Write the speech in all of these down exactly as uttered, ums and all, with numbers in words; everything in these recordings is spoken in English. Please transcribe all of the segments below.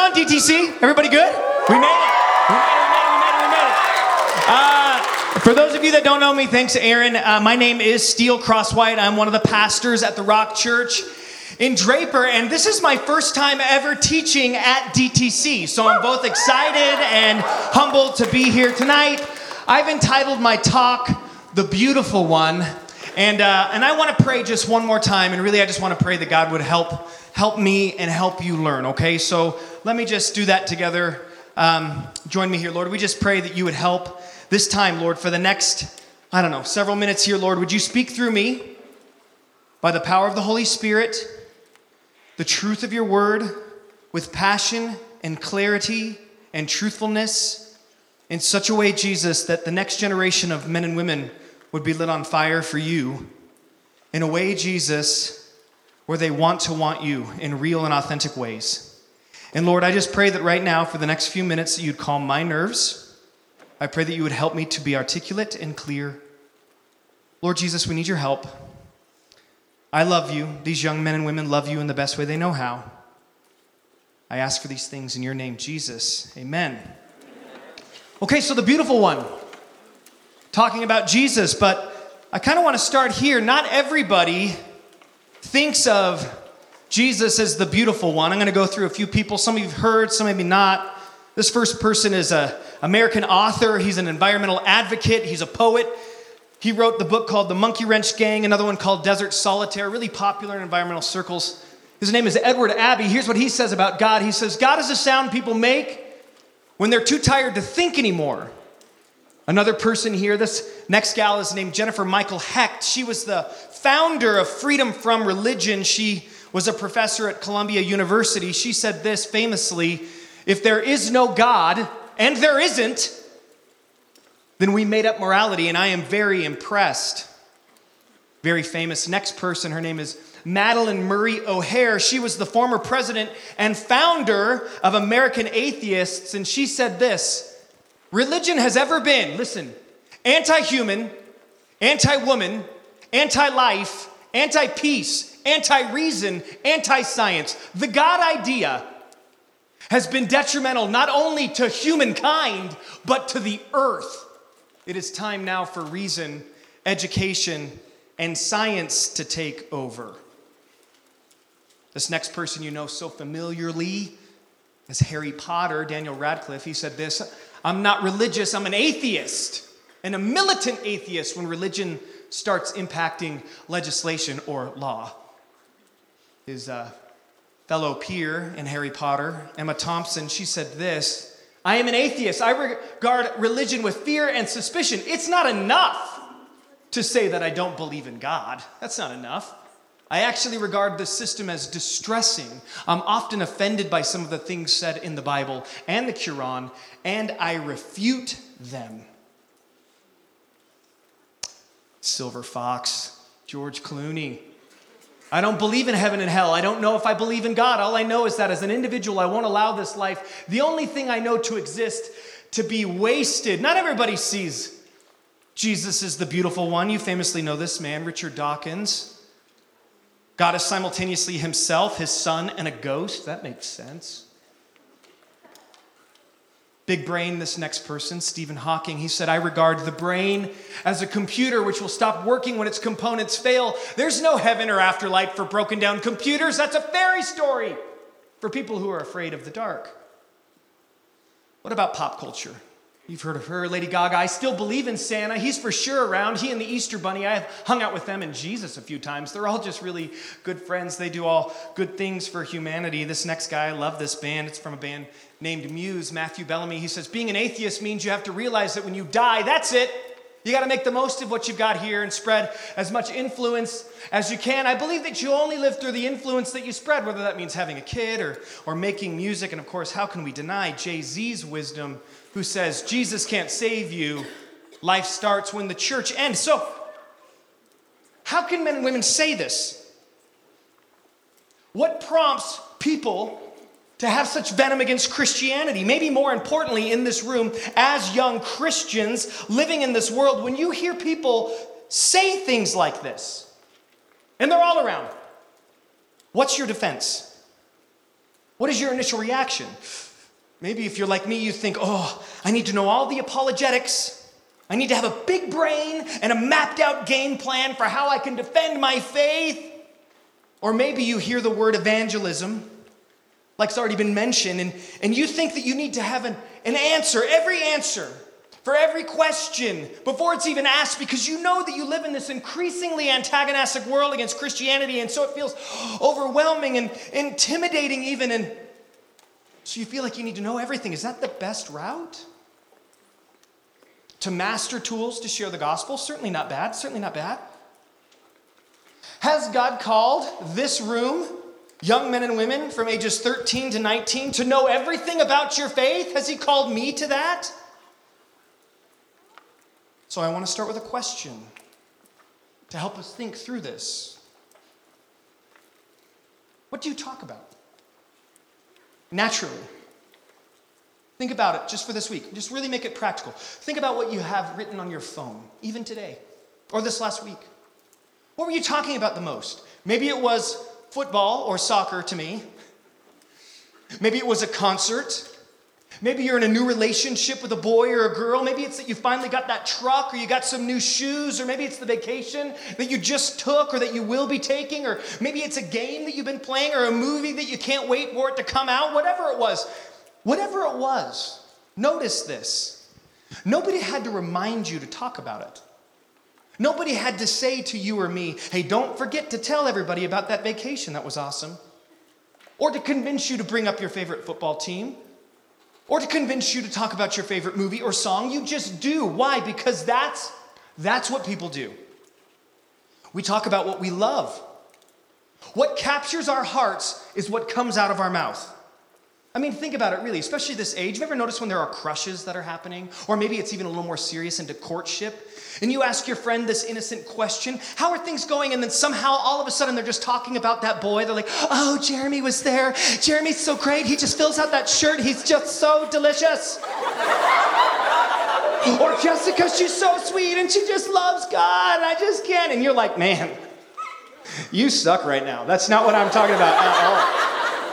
on, D T C? Everybody good? We made it. We made it, we made it, we made it, we made it. Uh, for those of you that don't know me, thanks, Aaron. Uh, my name is Steele Crosswhite. I'm one of the pastors at the Rock Church in Draper, and this is my first time ever teaching at D T C. So I'm both excited and humbled to be here tonight. I've entitled my talk, The Beautiful One. And uh, and I want to pray just one more time, and really I just want to pray that God would help help me and help you learn, okay? So let me just do that together. Um, join me here, Lord. We just pray that you would help this time, Lord, for the next, I don't know, several minutes here, Lord. Would you speak through me by the power of the Holy Spirit, the truth of your word, with passion and clarity and truthfulness in such a way, Jesus, that the next generation of men and women would be lit on fire for you in a way, Jesus, where they want to want you in real and authentic ways. And Lord, I just pray that right now for the next few minutes that you'd calm my nerves. I pray that you would help me to be articulate and clear. Lord Jesus, we need your help. I love you. These young men and women love you in the best way they know how. I ask for these things in your name, Jesus. Amen. Okay, so the beautiful one. Talking about Jesus, but I kind of want to start here. Not everybody thinks of Jesus as the beautiful one. I'm going to go through a few people. Some of you've heard, some maybe not. This first person is an American author. He's an environmental advocate. He's a poet. He wrote the book called The Monkey Wrench Gang, another one called Desert Solitaire, really popular in environmental circles. His name is Edward Abbey. Here's what he says about God. He says, God is a sound people make when they're too tired to think anymore. Another person here, this next gal is named Jennifer Michael Hecht. She was the founder of Freedom from Religion. She was a professor at Columbia University. She said this famously, if there is no God, and there isn't, then we made up morality, and I am very impressed. Very famous. Next person, her name is Madalyn Murray O'Hair. She was the former president and founder of American Atheists, and she said this, religion has ever been, listen, anti-human, anti-woman, anti-life, anti-peace, anti-reason, anti-science. The God idea has been detrimental not only to humankind, but to the earth. It is time now for reason, education, and science to take over. This next person you know so familiarly is Harry Potter, Daniel Radcliffe. He said this, I'm not religious, I'm an atheist, and a militant atheist when religion starts impacting legislation or law. His uh, fellow peer in Harry Potter, Emma Thompson, she said this, I am an atheist. I regard religion with fear and suspicion. It's not enough to say that I don't believe in God. That's not enough. I actually regard the system as distressing. I'm often offended by some of the things said in the Bible and the Quran, and I refute them. Silver Fox, George Clooney. I don't believe in heaven and hell. I don't know if I believe in God. All I know is that as an individual, I won't allow this life, the only thing I know to exist, to be wasted. Not everybody sees Jesus is the beautiful one. You famously know this man, Richard Dawkins. God is simultaneously himself, his son, and a ghost. That makes sense. Big brain, this next person, Stephen Hawking, he said, I regard the brain as a computer which will stop working when its components fail. There's no heaven or afterlife for broken down computers. That's a fairy story for people who are afraid of the dark. What about pop culture? You've heard of her, Lady Gaga. I still believe in Santa. He's for sure around. He and the Easter Bunny. I have hung out with them and Jesus a few times. They're all just really good friends. They do all good things for humanity. This next guy, I love this band. It's from a band named Muse, Matthew Bellamy. He says, being an atheist means you have to realize that when you die, that's it. You got to make the most of what you've got here and spread as much influence as you can. I believe that you only live through the influence that you spread, whether that means having a kid or, or making music. And of course, how can we deny Jay-Z's wisdom, who says, Jesus can't save you. Life starts when the church ends. So, how can men and women say this? What prompts people to have such venom against Christianity? Maybe more importantly, in this room, as young Christians living in this world, when you hear people say things like this, and they're all around, what's your defense? What is your initial reaction? Maybe if you're like me, you think, oh, I need to know all the apologetics. I need to have a big brain and a mapped out game plan for how I can defend my faith. Or maybe you hear the word evangelism, like it's already been mentioned, and, and you think that you need to have an, an answer, every answer, for every question before it's even asked, because you know that you live in this increasingly antagonistic world against Christianity, and so it feels overwhelming and intimidating even, and so you feel like you need to know everything. Is that the best route? To master tools to share the gospel? Certainly not bad, certainly not bad. Has God called this room, young men and women from ages thirteen to nineteen, to know everything about your faith? Has he called me to that? So I want to start with a question to help us think through this. What do you talk about? Naturally. Think about it just for this week. Just really make it practical. Think about what you have written on your phone, even today, or this last week. What were you talking about the most? Maybe it was football or soccer to me. Maybe it was a concert. Maybe you're in a new relationship with a boy or a girl. Maybe it's that you finally got that truck, or you got some new shoes, or maybe it's the vacation that you just took or that you will be taking, or maybe it's a game that you've been playing or a movie that you can't wait for it to come out. Whatever it was, whatever it was, notice this. Nobody had to remind you to talk about it. Nobody had to say to you or me, hey, don't forget to tell everybody about that vacation. That was awesome. Or to convince you to bring up your favorite football team. Or to convince you to talk about your favorite movie or song. You just do. Why? Because that's, that's what people do. We talk about what we love. What captures our hearts is what comes out of our mouth. I mean, think about it really, especially this age. Have you ever noticed when there are crushes that are happening? Or maybe it's even a little more serious into courtship. And you ask your friend this innocent question, how are things going? And then somehow, all of a sudden, they're just talking about that boy. They're like, oh, Jeremy was there. Jeremy's so great. He just fills out that shirt. He's just so delicious. Or Jessica, she's so sweet and she just loves God. I just can't. And you're like, man, you suck right now. That's not what I'm talking about at all.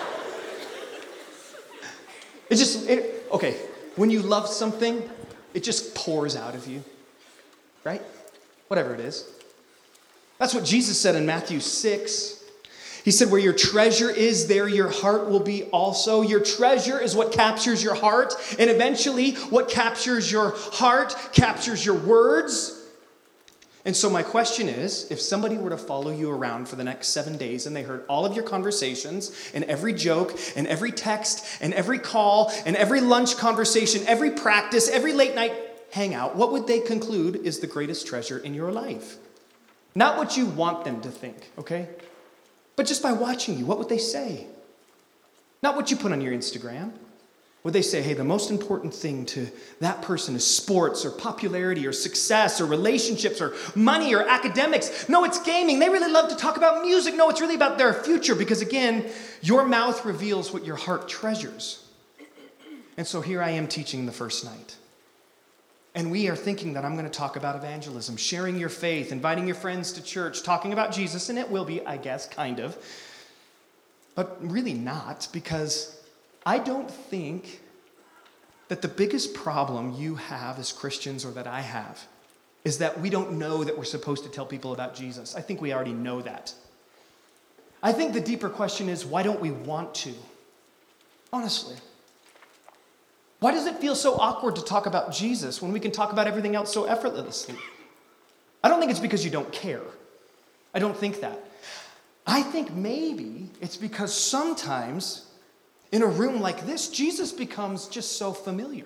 It's just, it, okay, when you love something, it just pours out of you, right? Whatever it is. That's what Jesus said in Matthew six. He said, where your treasure is, there your heart will be also. Your treasure is what captures your heart, and eventually what captures your heart captures your words. And so my question is, if somebody were to follow you around for the next seven days and they heard all of your conversations and every joke and every text and every call and every lunch conversation, every practice, every late night hangout, what would they conclude is the greatest treasure in your life? Not what you want them to think, okay? But just by watching you, what would they say? Not what you put on your Instagram. Would they say, hey, the most important thing to that person is sports or popularity or success or relationships or money or academics? No, it's gaming. They really love to talk about music. No, it's really about their future because, again, your mouth reveals what your heart treasures. And so here I am teaching the first night. And we are thinking that I'm going to talk about evangelism, sharing your faith, inviting your friends to church, talking about Jesus, and it will be, I guess, kind of. But really not, because I don't think that the biggest problem you have as Christians, or that I have, is that we don't know that we're supposed to tell people about Jesus. I think we already know that. I think the deeper question is, why don't we want to? Honestly. Why does it feel so awkward to talk about Jesus when we can talk about everything else so effortlessly? I don't think it's because you don't care. I don't think that. I think maybe it's because sometimes in a room like this, Jesus becomes just so familiar.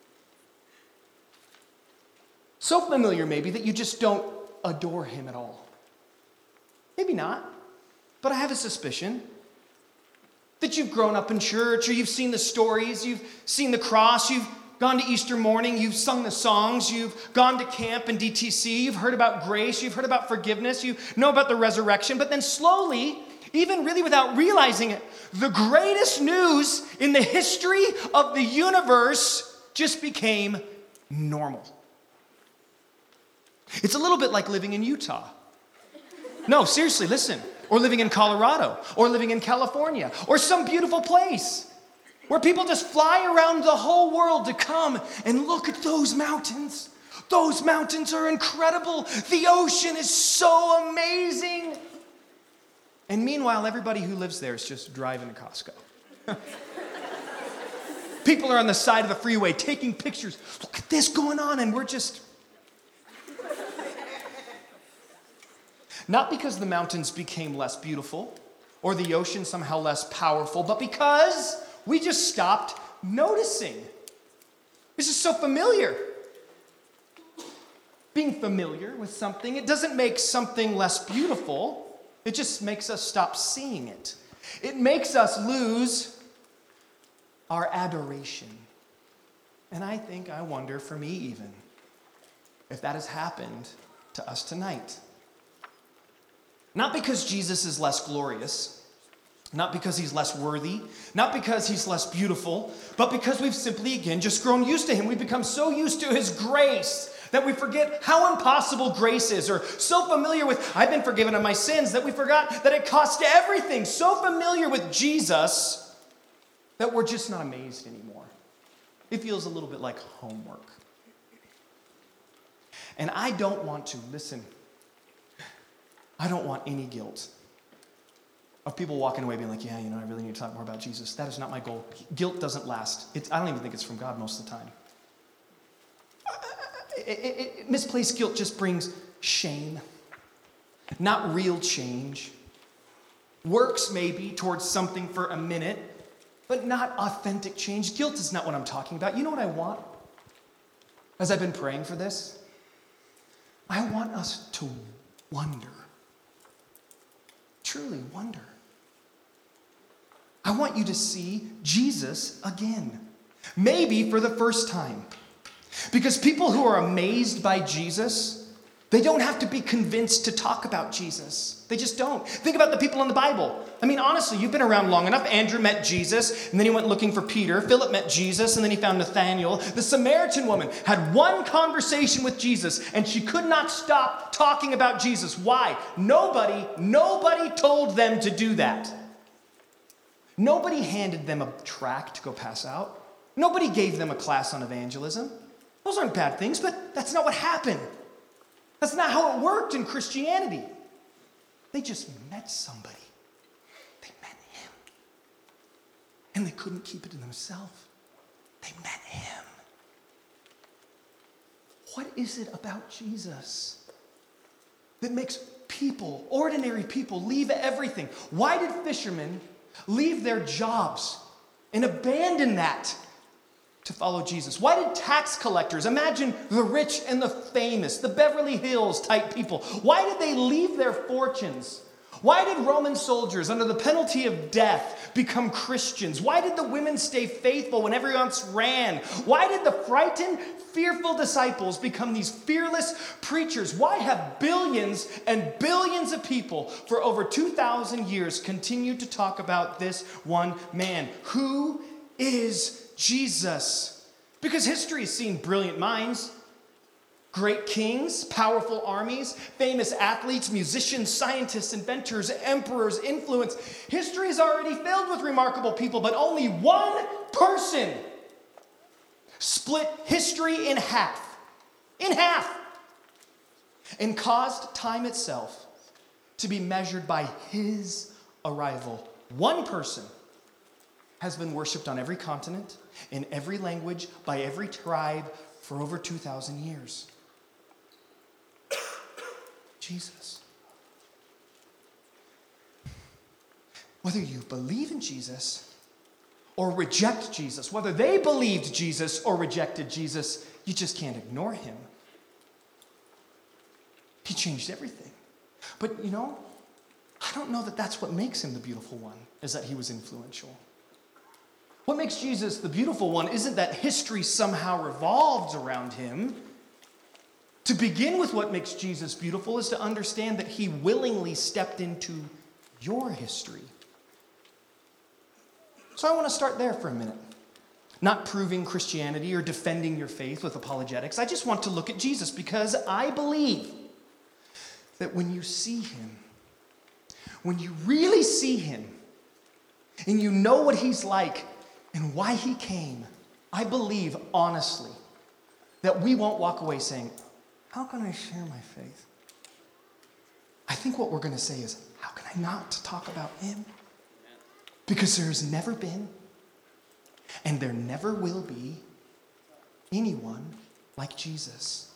So familiar, maybe, that you just don't adore him at all. Maybe not, but I have a suspicion that you've grown up in church, or you've seen the stories, you've seen the cross, you've gone to Easter morning, you've sung the songs, you've gone to camp and D T C, you've heard about grace, you've heard about forgiveness, you know about the resurrection, but then slowly, even really without realizing it, the greatest news in the history of the universe just became normal. It's a little bit like living in Utah. No, seriously, listen. or living in Colorado, or living in California, or some beautiful place where people just fly around the whole world to come and look at those mountains. Those mountains are incredible. The ocean is so amazing. And meanwhile, everybody who lives there is just driving to Costco. People are on the side of the freeway taking pictures. Look at this going on, and we're just... Not because the mountains became less beautiful or the ocean somehow less powerful, but because we just stopped noticing. This is so familiar. Being familiar with something, it doesn't make something less beautiful. It just makes us stop seeing it. It makes us lose our adoration. And I think, I wonder, for me even, if that has happened to us tonight. Not because Jesus is less glorious, not because he's less worthy, not because he's less beautiful, but because we've simply, again, just grown used to him. We've become so used to his grace that we forget how impossible grace is, or so familiar with, I've been forgiven of my sins, that we forgot that it cost everything. So familiar with Jesus that we're just not amazed anymore. It feels a little bit like homework. And I don't want to, listen, I don't want any guilt of people walking away being like, yeah, you know, I really need to talk more about Jesus. That is not my goal. Guilt doesn't last. It's, I don't even think it's from God most of the time. It, it, it, misplaced guilt just brings shame, not real change. Works maybe towards something for a minute, but not authentic change. Guilt is not what I'm talking about. You know what I want? As I've been praying for this, I want us to wonder. Truly wonder. I want you to see Jesus again. Maybe for the first time. Because people who are amazed by Jesus, they don't have to be convinced to talk about Jesus. They just don't. Think about the people in the Bible. I mean, honestly, you've been around long enough. Andrew met Jesus, and then he went looking for Peter. Philip met Jesus, and then he found Nathanael. The Samaritan woman had one conversation with Jesus, and she could not stop talking about Jesus. Why? Nobody, nobody told them to do that. Nobody handed them a tract to go pass out. Nobody gave them a class on evangelism. Those aren't bad things, but that's not what happened. That's not how it worked in Christianity. They just met somebody. They met him. And they couldn't keep it to themselves. They met him. What is it about Jesus that makes people, ordinary people, leave everything? Why did fishermen leave their jobs and abandon that to follow Jesus? Why did tax collectors, imagine the rich and the famous, the Beverly Hills type people, why did they leave their fortunes? Why did Roman soldiers, under the penalty of death, become Christians? Why did the women stay faithful when everyone else ran? Why did the frightened, fearful disciples become these fearless preachers? Why have billions and billions of people for over two thousand years continued to talk about this one man? Who is Jesus? Because history has seen brilliant minds, great kings, powerful armies, famous athletes, musicians, scientists, inventors, emperors, influence. History is already filled with remarkable people, but only one person split history in half. In half. And caused time itself to be measured by his arrival. One person has been worshipped on every continent, in every language, by every tribe for over two thousand years. Jesus. Whether you believe in Jesus or reject Jesus, whether they believed Jesus or rejected Jesus, you just can't ignore him. He changed everything. But you know, I don't know that that's what makes him the beautiful one, is that he was influential. What makes Jesus the beautiful one isn't that history somehow revolves around him. To begin with, what makes Jesus beautiful is to understand that he willingly stepped into your history. So I want to start there for a minute. Not proving Christianity or defending your faith with apologetics. I just want to look at Jesus because I believe that when you see him, when you really see him and you know what he's like and why he came, I believe, honestly, that we won't walk away saying, how can I share my faith? I think what we're going to say is, how can I not talk about him? Because there's never been, and there never will be, anyone like Jesus.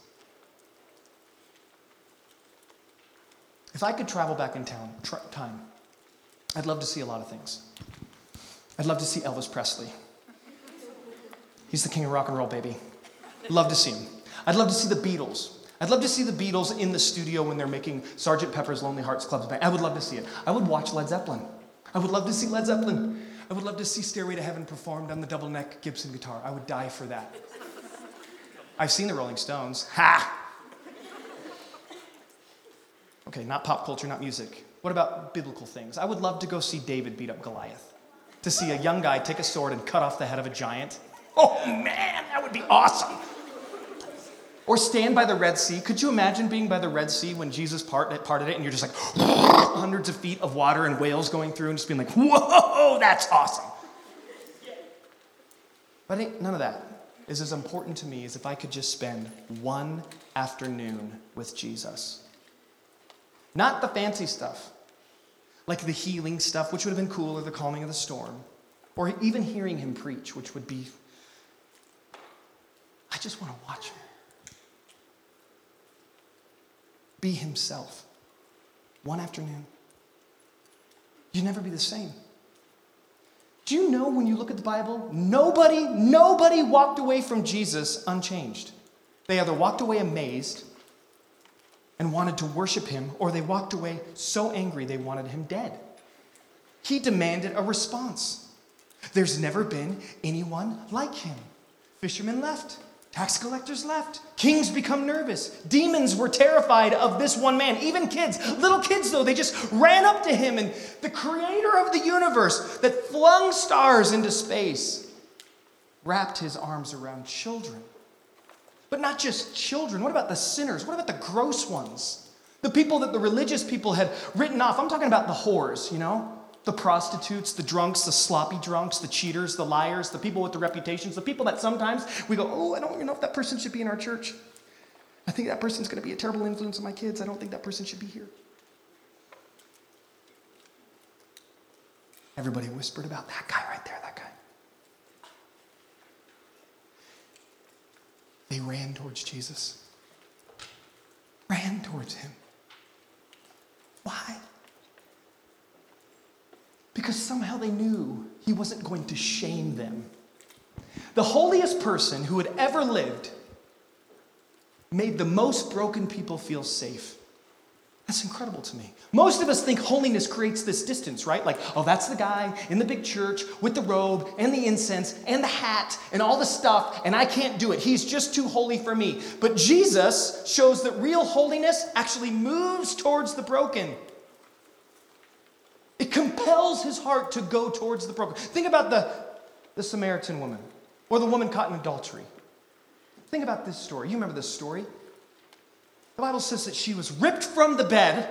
If I could travel back in town, tra- time, I'd love to see a lot of things. I'd love to see Elvis Presley. He's the king of rock and roll, baby. Love to see him. I'd love to see the Beatles. I'd love to see the Beatles in the studio when they're making Sergeant Pepper's Lonely Hearts Club Band. I would love to see it. I would watch Led Zeppelin. I would love to see Led Zeppelin. I would love to see Stairway to Heaven performed on the double neck Gibson guitar. I would die for that. I've seen the Rolling Stones. Ha! Okay, not pop culture, not music. What about biblical things? I would love to go see David beat up Goliath. To see a young guy take a sword and cut off the head of a giant. Oh man, that would be awesome. Or stand by the Red Sea. Could you imagine being by the Red Sea when Jesus part, parted it and you're just like hundreds of feet of water and whales going through and just being like, whoa, that's awesome. But ain't none of that is as important to me as if I could just spend one afternoon with Jesus. Not the fancy stuff, like the healing stuff, which would have been cool, or the calming of the storm, or even hearing him preach, which would be, I just want to watch him. Be himself. One afternoon. You'd never be the same. Do you know when you look at the Bible, nobody, nobody walked away from Jesus unchanged. They either walked away amazed and wanted to worship him, or they walked away so angry they wanted him dead. He demanded a response. There's never been anyone like him. Fishermen left. Tax collectors left. Kings become nervous. Demons were terrified of this one man. Even kids, little kids though, they just ran up to him, and the creator of the universe that flung stars into space wrapped his arms around children. But not just children. What about the sinners? What about the gross ones? The people that the religious people had written off. I'm talking about the whores, you know? The prostitutes, the drunks, the sloppy drunks, the cheaters, the liars, the people with the reputations, the people that sometimes we go, oh, I don't even know if that person should be in our church. I think that person's going to be a terrible influence on my kids. I don't think that person should be here. Everybody whispered about that guy right there, that guy. They ran towards Jesus. Ran towards him. Why? Because somehow they knew he wasn't going to shame them. The holiest person who had ever lived made the most broken people feel safe. That's incredible to me. Most of us think holiness creates this distance, right? Like, oh, that's the guy in the big church with the robe and the incense and the hat and all the stuff, and I can't do it. He's just too holy for me. But Jesus shows that real holiness actually moves towards the broken. It compels his heart to go towards the broken. Think about the, the Samaritan woman or the woman caught in adultery. Think about this story. You remember this story? The Bible says that she was ripped from the bed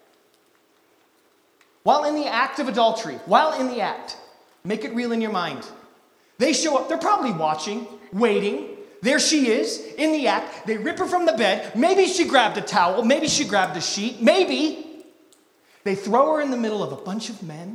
while in the act of adultery, while in the act. Make it real in your mind. They show up. They're probably watching, waiting. There she is in the act. They rip her from the bed. Maybe she grabbed a towel. Maybe she grabbed a sheet. Maybe. They throw her in the middle of a bunch of men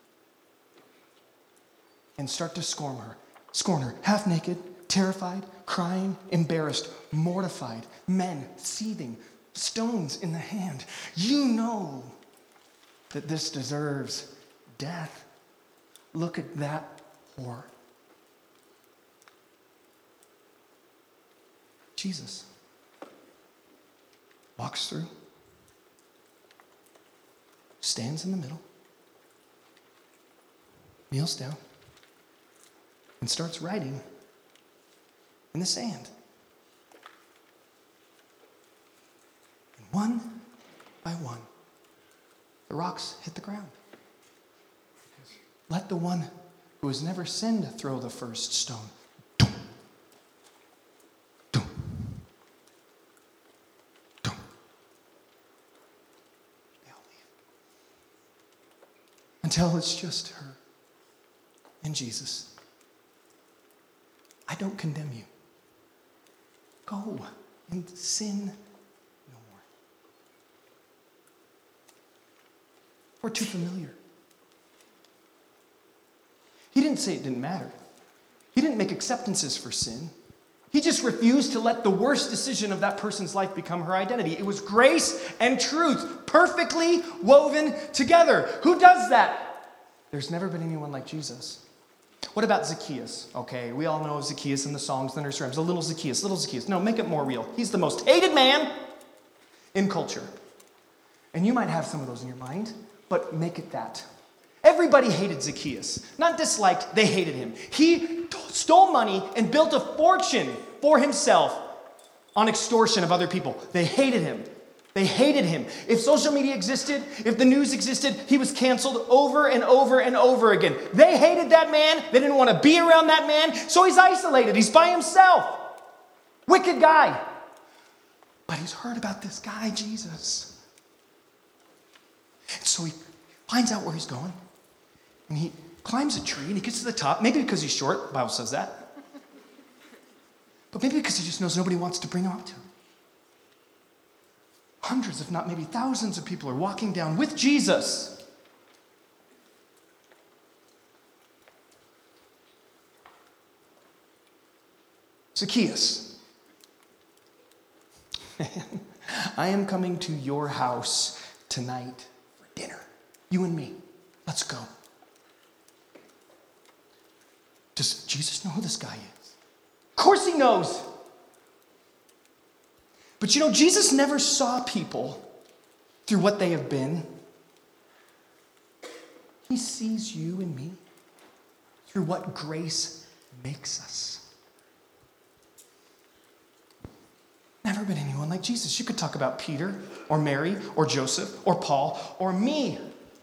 and start to scorn her. Scorn her, half naked, terrified, crying, embarrassed, mortified, men seething, stones in the hand. You know that this deserves death. Look at that whore. Jesus walks through, stands in the middle, kneels down, and starts writing in the sand. And one by one, the rocks hit the ground. Let the one who has never sinned throw the first stone. Dum, dum, dum. They all leave. until it's just her and Jesus. I don't condemn you. Go and sin no more. We're too familiar. He didn't say it didn't matter. He didn't make acceptances for sin. He just refused to let the worst decision of that person's life become her identity. It was grace and truth perfectly woven together. Who does that? There's never been anyone like Jesus. What about Zacchaeus? Okay, we all know Zacchaeus in the Psalms, the nursery rhymes. A little Zacchaeus, little Zacchaeus. No, make it more real. He's the most hated man in culture. And you might have some of those in your mind, but make it that. Everybody hated Zacchaeus. Not disliked, they hated him. He stole money and built a fortune for himself on extortion of other people. They hated him. They hated him. If social media existed, if the news existed, he was canceled over and over and over again. They hated that man. They didn't want to be around that man. So he's isolated. He's by himself. Wicked guy. But he's heard about this guy, Jesus. And so he finds out where he's going. And he climbs a tree and he gets to the top. Maybe because he's short. The Bible says that. But maybe because he just knows nobody wants to bring him up to him. Hundreds, if not maybe thousands of people are walking down with Jesus. Zacchaeus, I am coming to your house tonight for dinner. You and me. Let's go. Does Jesus know who this guy is? Of course he knows. But you know, Jesus never saw people through what they have been. He sees you and me through what grace makes us. Never been anyone like Jesus. You could talk about Peter or Mary or Joseph or Paul or me.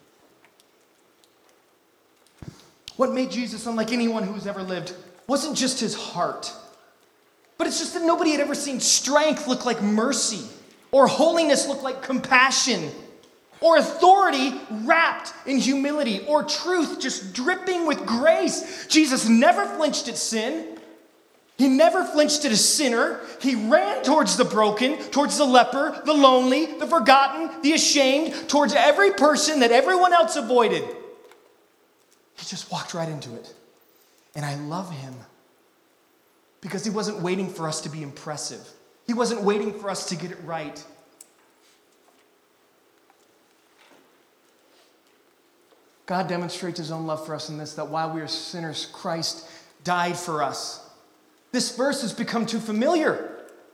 What made Jesus unlike anyone who's ever lived wasn't just his heart, but it's just that nobody had ever seen strength look like mercy, or holiness look like compassion, or authority wrapped in humility, or truth just dripping with grace. Jesus never flinched at sin. He never flinched at a sinner. He ran towards the broken, towards the leper, the lonely, the forgotten, the ashamed, towards every person that everyone else avoided. He just walked right into it. And I love him because he wasn't waiting for us to be impressive. He wasn't waiting for us to get it right. God demonstrates his own love for us in this, that while we are sinners, Christ died for us. This verse has become too familiar.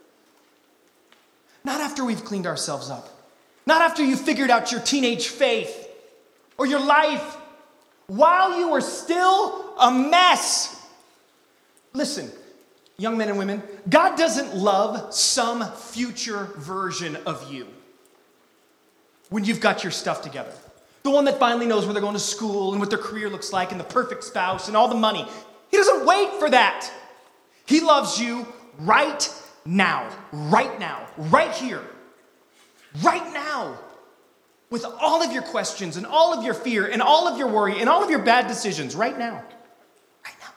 Not after we've cleaned ourselves up. Not after you figured out your teenage faith or your life. While you were still a mess. Listen, young men and women, God doesn't love some future version of you when you've got your stuff together. The one that finally knows where they're going to school and what their career looks like and the perfect spouse and all the money. He doesn't wait for that. He loves you right now, right now, right here, right now. With all of your questions and all of your fear and all of your worry and all of your bad decisions right now. Right now.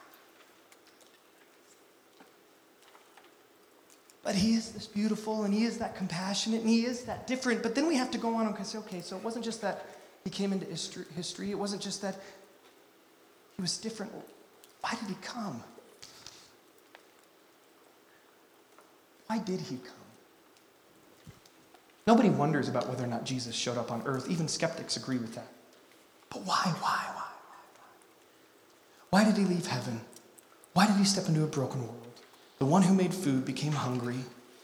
But he is this beautiful and he is that compassionate and he is that different. But then we have to go on and say, okay, so it wasn't just that he came into history. It wasn't just that he was different. Why did he come? Why did he come? Nobody wonders about whether or not Jesus showed up on earth. Even skeptics agree with that. But why, why, why, why, why? Why did he leave heaven? Why did he step into a broken world? The one who made food became hungry.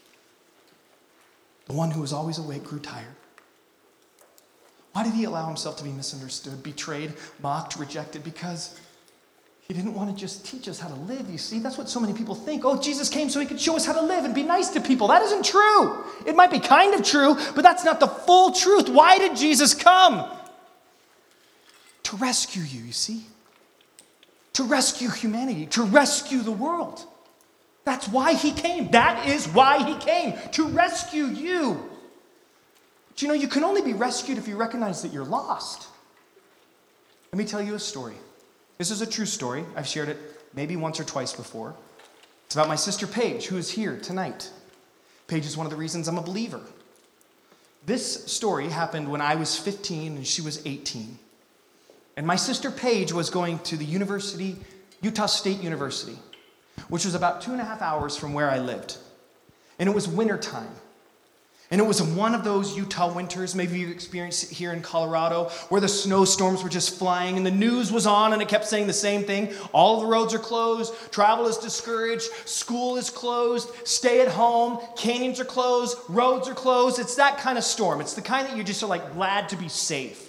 The one who was always awake grew tired. Why did he allow himself to be misunderstood, betrayed, mocked, rejected? Because he didn't want to just teach us how to live, you see. That's what so many people think. Oh, Jesus came so he could show us how to live and be nice to people. That isn't true. It might be kind of true, but that's not the full truth. Why did Jesus come? To rescue you, you see. To rescue humanity, to rescue the world. That's why he came. That is why he came, to rescue you. But you know, you can only be rescued if you recognize that you're lost. Let me tell you a story. This is a true story. I've shared it maybe once or twice before. It's about my sister Paige, who is here tonight. Paige is one of the reasons I'm a believer. This story happened when I was fifteen and she was eighteen. And my sister Paige was going to the university, Utah State University, which was about two and a half hours from where I lived. And it was wintertime. And it was one of those Utah winters, maybe you experienced it here in Colorado, where the snowstorms were just flying and the news was on and it kept saying the same thing. All the roads are closed, travel is discouraged, school is closed, stay at home, canyons are closed, roads are closed. It's that kind of storm. It's the kind that you just are like glad to be safe.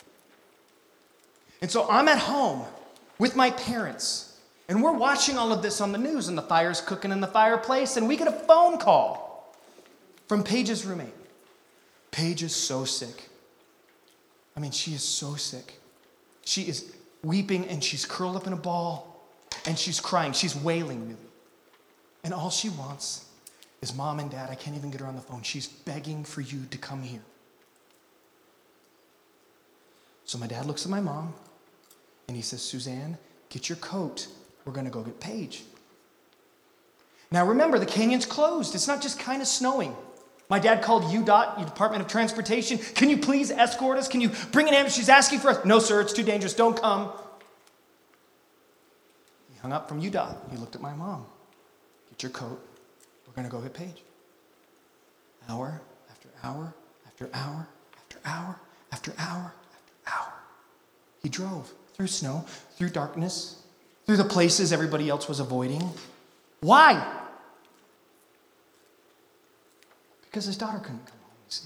And so I'm at home with my parents and we're watching all of this on the news and the fire's cooking in the fireplace and we get a phone call from Paige's roommate. Paige is so sick. I mean, she is so sick. She is weeping and she's curled up in a ball and she's crying. She's wailing, really. And all she wants is mom and dad. I can't even get her on the phone. She's begging for you to come here. So my dad looks at my mom and he says, Suzanne, get your coat. We're going to go get Paige. Now remember, the canyon's closed. It's not just kind of snowing. My dad called U DOT, U Department of Transportation. Can you please escort us? Can you bring an ambulance? She's asking for us. No, sir, it's too dangerous. Don't come. He hung up from U DOT. He looked at my mom. Get your coat. We're going to go get Paige. Hour after hour after hour after hour after hour after hour. He drove through snow, through darkness, through the places everybody else was avoiding. Why? Because his daughter couldn't come home, you see.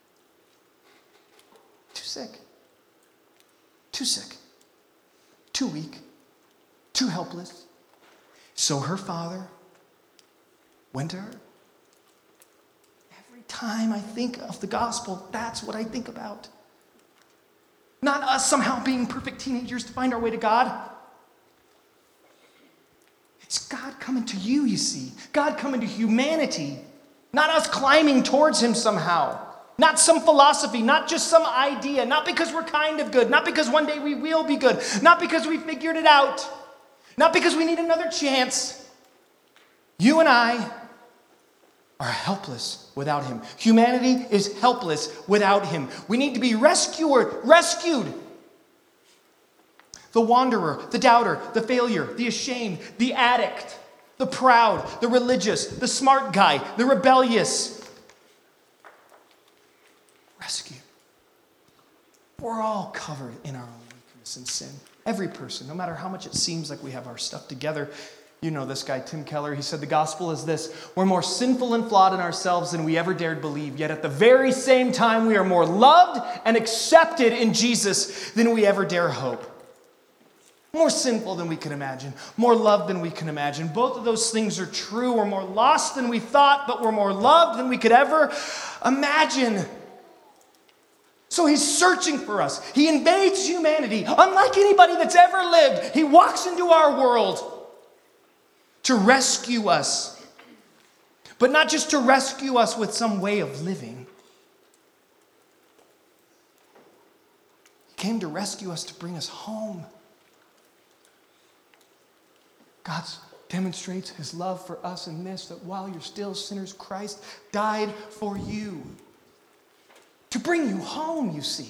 Too sick. Too sick. Too weak. Too helpless. So her father went to her. Every time I think of the gospel, that's what I think about. Not us somehow being perfect teenagers to find our way to God. It's God coming to you, you see. God coming to humanity. Not us climbing towards him somehow. Not some philosophy, not just some idea, not because we're kind of good, not because one day we will be good, not because we figured it out, not because we need another chance. You and I are helpless without him. Humanity is helpless without him. We need to be rescued, rescued. The wanderer, the doubter, the failure, the ashamed, the addict, the proud, the religious, the smart guy, the rebellious. Rescue. We're all covered in our own weakness and sin. Every person, no matter how much it seems like we have our stuff together. You know this guy, Tim Keller. He said the gospel is this: we're more sinful and flawed in ourselves than we ever dared believe. Yet at the very same time, we are more loved and accepted in Jesus than we ever dare hope. More sinful than we can imagine. More loved than we can imagine. Both of those things are true. We're more lost than we thought, but we're more loved than we could ever imagine. So he's searching for us. He invades humanity. Unlike anybody that's ever lived, he walks into our world to rescue us. But not just to rescue us with some way of living. He came to rescue us, to bring us home. God demonstrates his love for us in this, that while you're still sinners, Christ died for you. To bring you home, you see.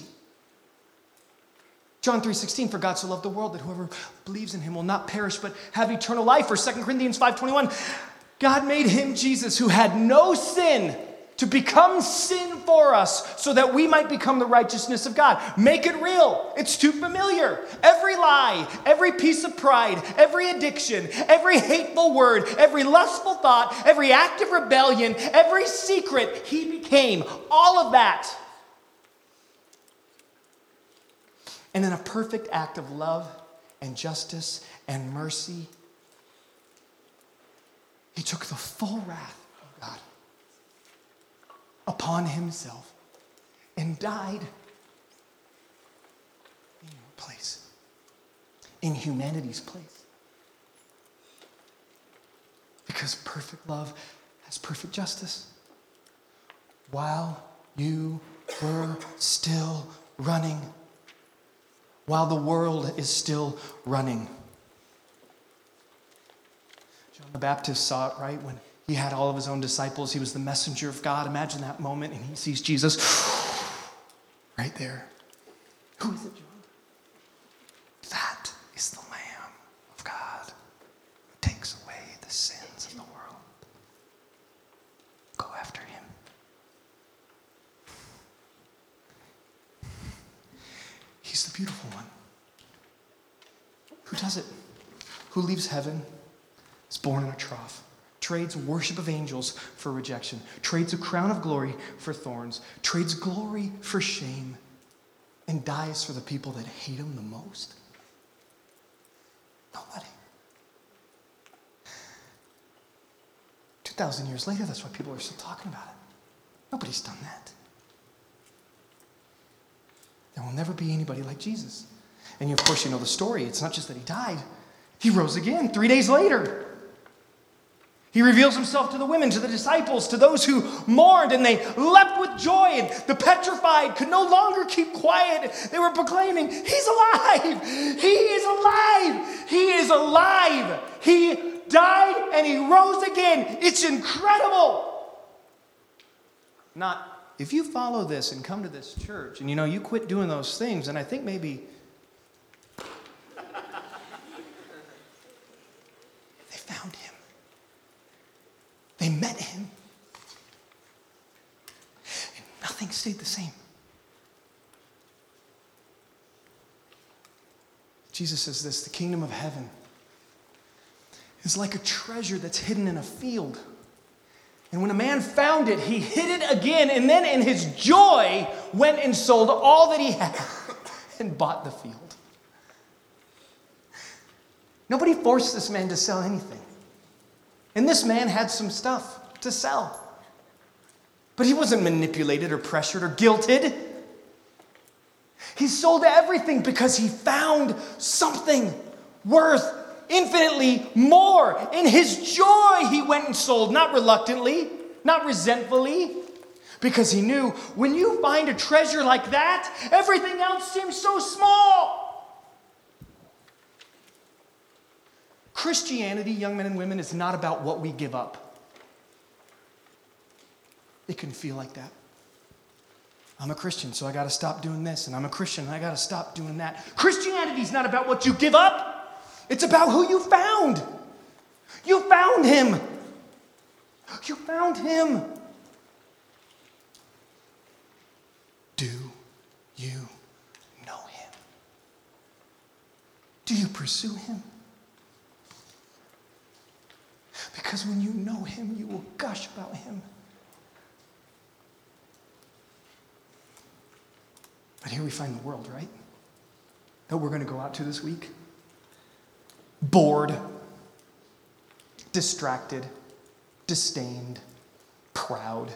John three sixteen, for God so loved the world that whoever believes in him will not perish but have eternal life. Or Second Corinthians five twenty-one, God made him, Jesus, who had no sin, to become sin for us so that we might become the righteousness of God. Make it real. It's too familiar. Every lie, every piece of pride, every addiction, every hateful word, every lustful thought, every act of rebellion, every secret, he became. All of that. And in a perfect act of love and justice and mercy, he took the full wrath of God upon himself and died in your place, in humanity's place. Because perfect love has perfect justice. While you were still running, while the world is still running. John the Baptist saw it, right? When he had all of his own disciples, he was the messenger of God. Imagine that moment, and he sees Jesus right there. Who is it, John? That is the Lamb of God who takes away the sins of the world. Go after him. He's the beautiful one. Who does it? Who leaves heaven, is born in a trough, trades worship of angels for rejection, trades a crown of glory for thorns, trades glory for shame, and dies for the people that hate him the most? Nobody. two thousand years later, that's why people are still talking about it. Nobody's done that. There will never be anybody like Jesus. And of course, you know the story. It's not just that he died. He rose again three days later. He reveals himself to the women, to the disciples, to those who mourned, and they leapt with joy, and the petrified could no longer keep quiet. They were proclaiming, he's alive! He is alive! He is alive! He died and he rose again. It's incredible! Not, if you follow this and come to this church, and you know, you quit doing those things, and I think maybe they found him. They met him. And nothing stayed the same. Jesus says this, the kingdom of heaven is like a treasure that's hidden in a field. And when a man found it, he hid it again, and then in his joy went and sold all that he had and bought the field. Nobody forced this man to sell anything. And this man had some stuff to sell. But he wasn't manipulated or pressured or guilted. He sold everything because he found something worth infinitely more. In his joy, he went and sold, not reluctantly, not resentfully, because he knew when you find a treasure like that, everything else seems so small. Christianity, young men and women, is not about what we give up. It can feel like that. I'm a Christian, so I got to stop doing this, and I'm a Christian, I got to stop doing that. Christianity is not about what you give up. It's about who you found. You found him. You found him. Do you know him? Do you pursue him? Because when you know him, you will gush about him. But here we find the world, right? That we're going to go out to this week. Bored, distracted, disdained, proud.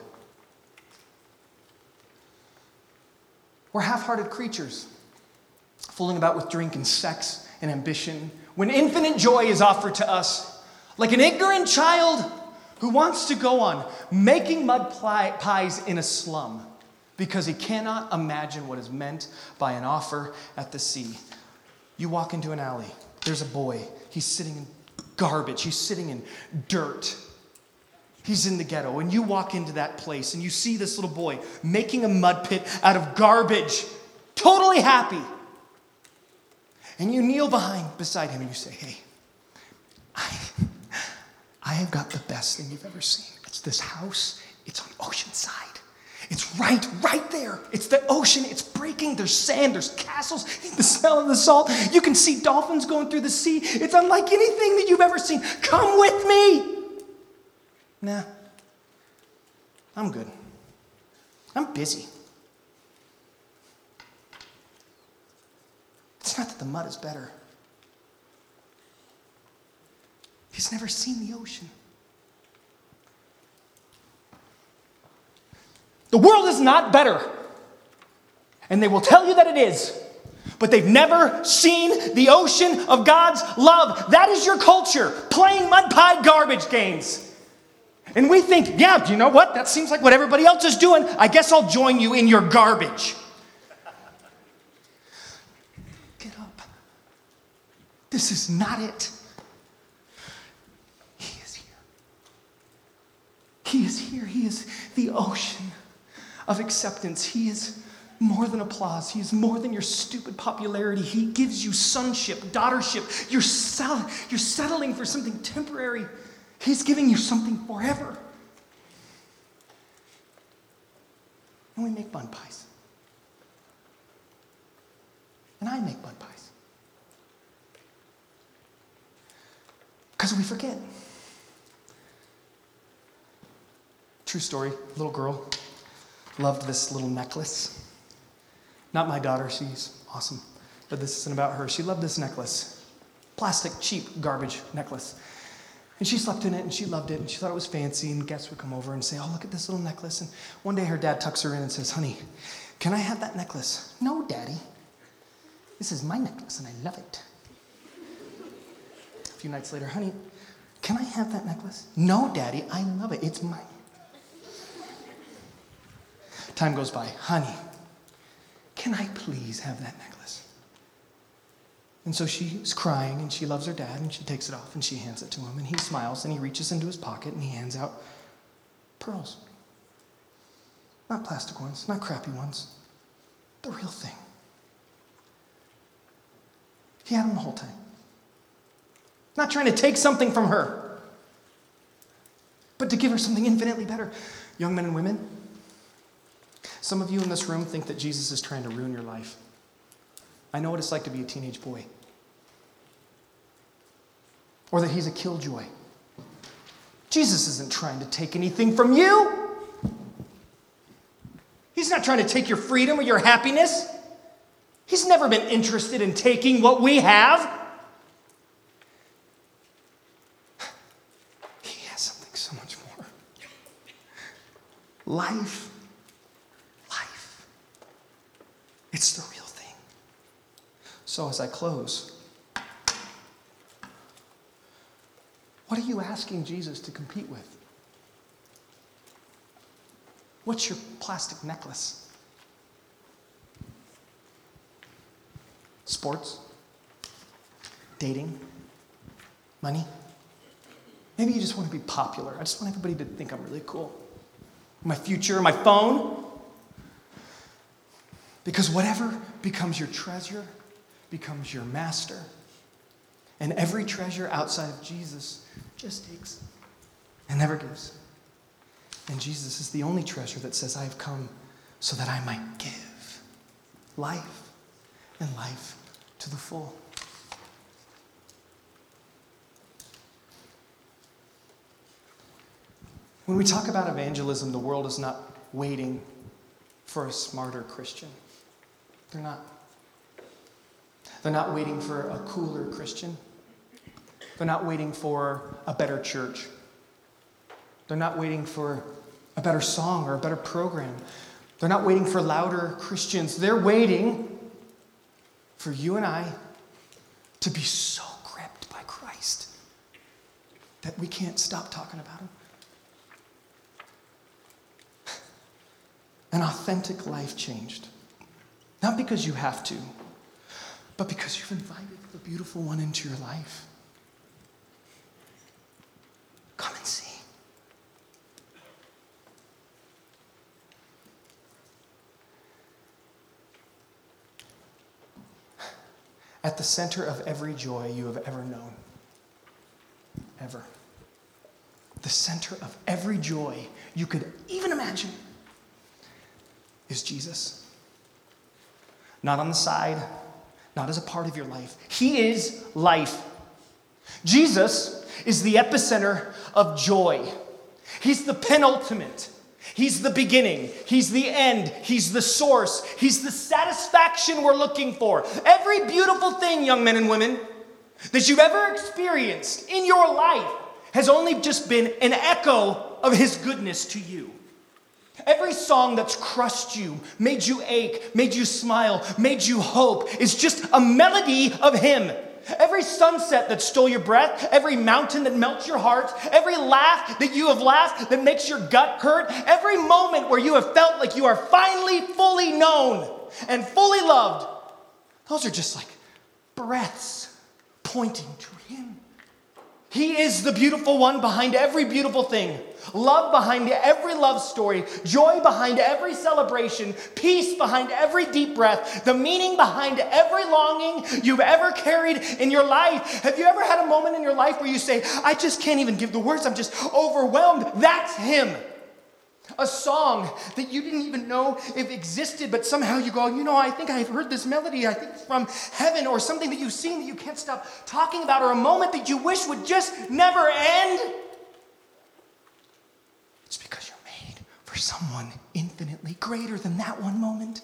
We're half-hearted creatures, fooling about with drink and sex and ambition, when infinite joy is offered to us. Like an ignorant child who wants to go on making mud pies in a slum because he cannot imagine what is meant by an offer at the sea. You walk into an alley. There's a boy. He's sitting in garbage. He's sitting in dirt. He's in the ghetto. And you walk into that place and you see this little boy making a mud pit out of garbage, totally happy. And you kneel behind beside him and you say, hey, I... I have got the best thing you've ever seen. It's this house. It's on Oceanside. It's right, right there. It's the ocean. It's breaking. There's sand. There's castles. The smell of the salt. You can see dolphins going through the sea. It's unlike anything that you've ever seen. Come with me. Nah. I'm good. I'm busy. It's not that the mud is better. He's never seen the ocean. The world is not better. And they will tell you that it is. But they've never seen the ocean of God's love. That is your culture, playing mud pie garbage games. And we think, yeah, you know what? That seems like what everybody else is doing. I guess I'll join you in your garbage. This is not it. He is here. He is here. He is the ocean of acceptance. He is more than applause. He is more than your stupid popularity. He gives you sonship, daughtership. You're, sell- you're settling for something temporary. He's giving you something forever. And we make bun pies. And I make bun pies. Because we forget. True story, little girl loved this little necklace. Not my daughter, she's awesome. But this isn't about her. She loved this necklace. Plastic, cheap, garbage necklace. And she slept in it, and she loved it, and she thought it was fancy, and guests would come over and say, oh, look at this little necklace. And one day her dad tucks her in and says, honey, can I have that necklace? No, Daddy. This is my necklace, and I love it. A few nights later, honey, can I have that necklace? No, Daddy, I love it. It's mine. Time goes by. Honey, can I please have that necklace? And so she's crying, and she loves her dad, and she takes it off, and she hands it to him, and he smiles, and he reaches into his pocket, and he hands out pearls. Not plastic ones, not crappy ones. The real thing. He had them the whole time. Not trying to take something from her, but to give her something infinitely better. Young men and women, some of you in this room think that Jesus is trying to ruin your life. I know what it's like to be a teenage boy. Or that he's a killjoy. Jesus isn't trying to take anything from you. He's not trying to take your freedom or your happiness. He's never been interested in taking what we have. He has something so much more. Life. Life. It's the real thing. So as I close, what are you asking Jesus to compete with? What's your plastic necklace? Sports? Dating? Money? Maybe you just want to be popular. I just want everybody to think I'm really cool. My future, my phone. Because whatever becomes your treasure becomes your master. And every treasure outside of Jesus just takes and never gives. And Jesus is the only treasure that says, I have come so that I might give life and life to the full. When we talk about evangelism, the world is not waiting for a smarter Christian. They're not. They're not waiting for a cooler Christian. They're not waiting for a better church. They're not waiting for a better song or a better program. They're not waiting for louder Christians. They're waiting for you and I to be so gripped by Christ that we can't stop talking about him. An authentic life changed. Not because you have to, but because you've invited the beautiful one into your life. Come and see. At the center of every joy you have ever known, ever, the center of every joy you could even imagine is Jesus. Not on the side, not as a part of your life. He is life. Jesus is the epicenter of joy. He's the penultimate. He's the beginning. He's the end. He's the source. He's the satisfaction we're looking for. Every beautiful thing, young men and women, that you've ever experienced in your life has only just been an echo of his goodness to you. Every song that's crushed you, made you ache, made you smile, made you hope is just a melody of him. Every sunset that stole your breath, every mountain that melts your heart, every laugh that you have laughed that makes your gut hurt, every moment where you have felt like you are finally fully known and fully loved, those are just like breaths pointing to him. He is the beautiful one behind every beautiful thing. Love behind every love story. Joy behind every celebration. Peace behind every deep breath. The meaning behind every longing you've ever carried in your life. Have you ever had a moment in your life where you say, I just can't even give the words. I'm just overwhelmed. That's him. A song that you didn't even know if existed, but somehow you go, you know, I think I've heard this melody. I think it's from heaven, or something that you've seen that you can't stop talking about, or a moment that you wish would just never end. It's because you're made for someone infinitely greater than that one moment.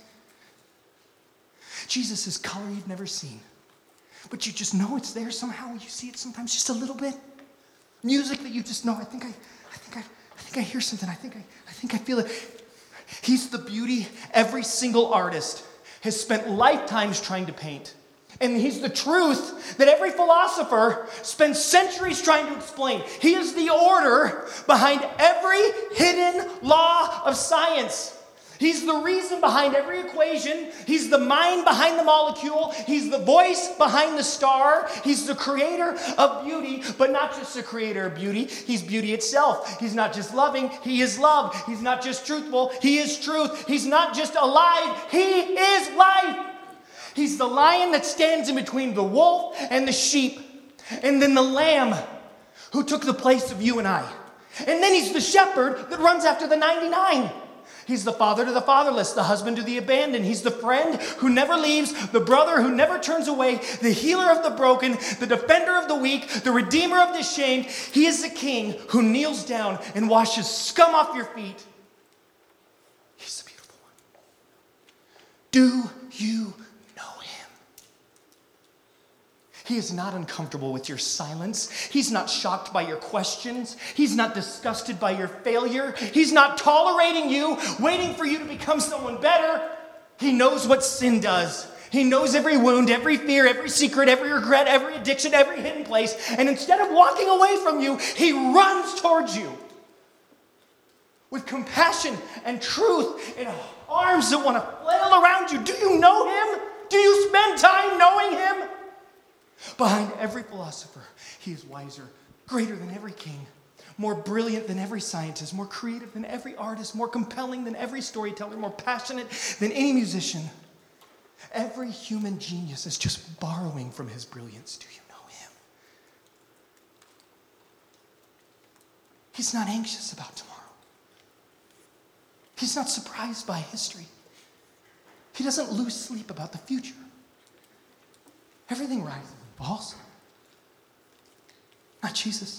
Jesus is color you've never seen, but you just know it's there somehow. You see it sometimes just a little bit. Music that you just know, I think I, I think I, I think I hear something. I think I, I think I feel it. He's the beauty every single artist has spent lifetimes trying to paint. And he's the truth that every philosopher spends centuries trying to explain. He is the order behind every hidden law of science. He's the reason behind every equation. He's the mind behind the molecule. He's the voice behind the star. He's the creator of beauty, but not just the creator of beauty. He's beauty itself. He's not just loving. He is love. He's not just truthful. He is truth. He's not just alive. He is life. He's the lion that stands in between the wolf and the sheep, and then the lamb who took the place of you and I. And then he's the shepherd that runs after the ninety-nine. He's the father to the fatherless, the husband to the abandoned. He's the friend who never leaves, the brother who never turns away, the healer of the broken, the defender of the weak, the redeemer of the shamed. He is the king who kneels down and washes scum off your feet. He's the beautiful one. Do you know him? He is not uncomfortable with your silence. He's not shocked by your questions. He's not disgusted by your failure. He's not tolerating you, waiting for you to become someone better. He knows what sin does. He knows every wound, every fear, every secret, every regret, every addiction, every hidden place. And instead of walking away from you, he runs towards you with compassion and truth and arms that want to flail around you. Do you know him? Do you spend time knowing him? Behind every philosopher, he is wiser, greater than every king, more brilliant than every scientist, more creative than every artist, more compelling than every storyteller, more passionate than any musician. Every human genius is just borrowing from his brilliance. Do you know him? He's not anxious about tomorrow. He's not surprised by history. He doesn't lose sleep about the future. Everything rises and falls. Not Jesus.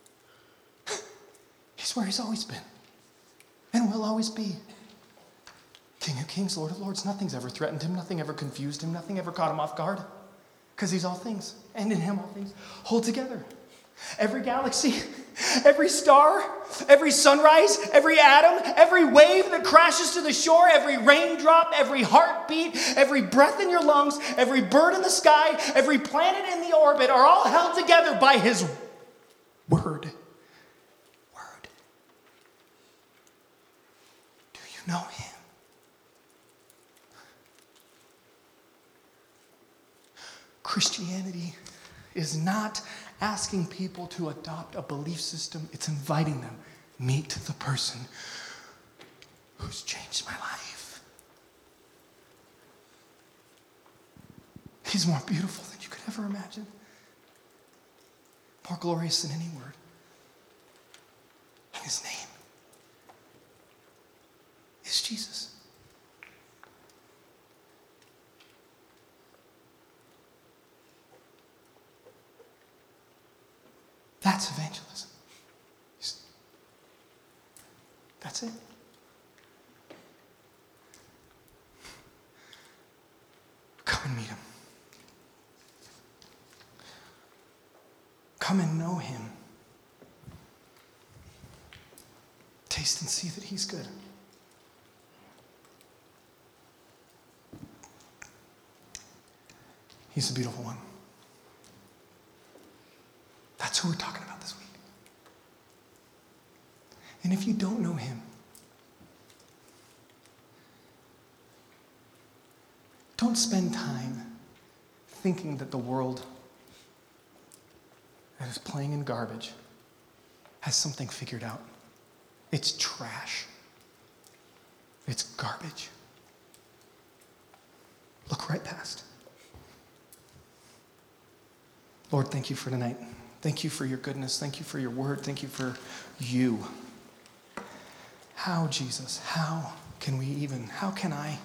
He's where he's always been and will always be. King of kings, Lord of lords. Nothing's ever threatened him. Nothing ever confused him. Nothing ever caught him off guard. Because he's all things. And in him all things hold together. Every galaxy, every star, every sunrise, every atom, every wave that crashes to the shore, every raindrop, every heartbeat, every breath in your lungs, every bird in the sky, every planet in the orbit are all held together by his word. Word. Do you know him? Christianity is not asking people to adopt a belief system. It's inviting them. Meet the person who's changed my life. He's more beautiful than you could ever imagine. More glorious than any word. And his name is Jesus. That's evangelism. That's it. Come and meet him. Come and know him. Taste and see that he's good. He's the beautiful one. That's who we're talking about this week. And if you don't know him, don't spend time thinking that the world that is playing in garbage has something figured out. It's trash. It's garbage. Look right past. Lord, thank you for tonight. Thank you for your goodness. Thank you for your word. Thank you for you. How, Jesus, how can we even, how can I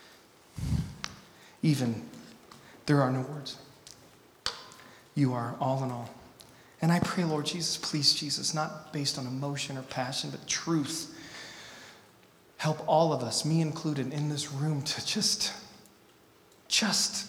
even, there are no words. You are all in all. And I pray, Lord Jesus, please, Jesus, not based on emotion or passion, but truth. Help all of us, me included, in this room to just, just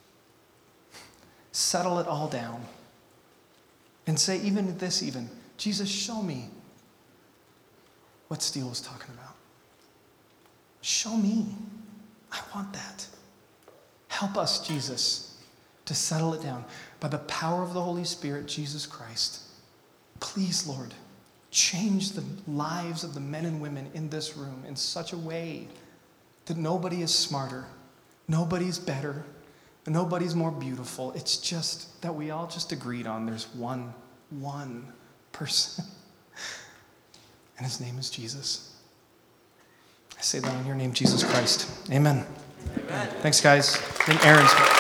settle it all down. And say, even this even, Jesus, show me what Steele was talking about. Show me. I want that. Help us, Jesus, to settle it down. By the power of the Holy Spirit, Jesus Christ, please, Lord, change the lives of the men and women in this room in such a way that nobody is smarter, nobody's better, nobody's more beautiful. It's just that we all just agreed on there's one, one person. And his name is Jesus. I say that in your name, Jesus Christ. Amen. Amen. Thanks, guys. I think Aaron's